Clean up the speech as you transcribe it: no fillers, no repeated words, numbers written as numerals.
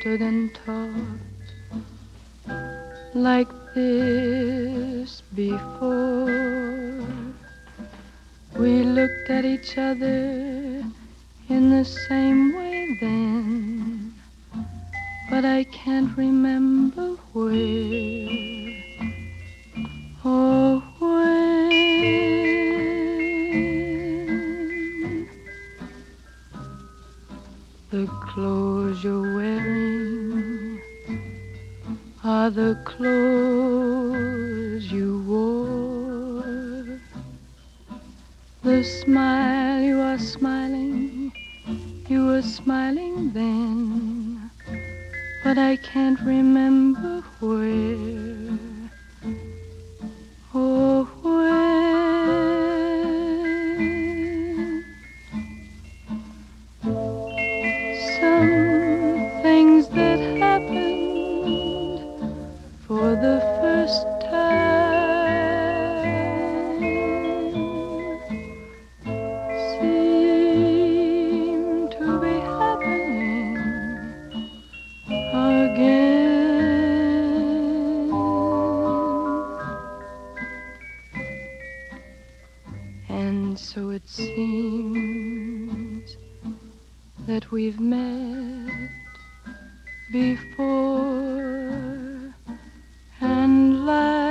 stood and talked like this before. We looked at each other in the same way then, but I can't remember where or when. The clothes you're wearing are the clothes you wore. The smile you are smiling, you were smiling then, but I can't remember where or when. Some things that happened for the first time seem to be happening again. And so it seems that we've met before and laughed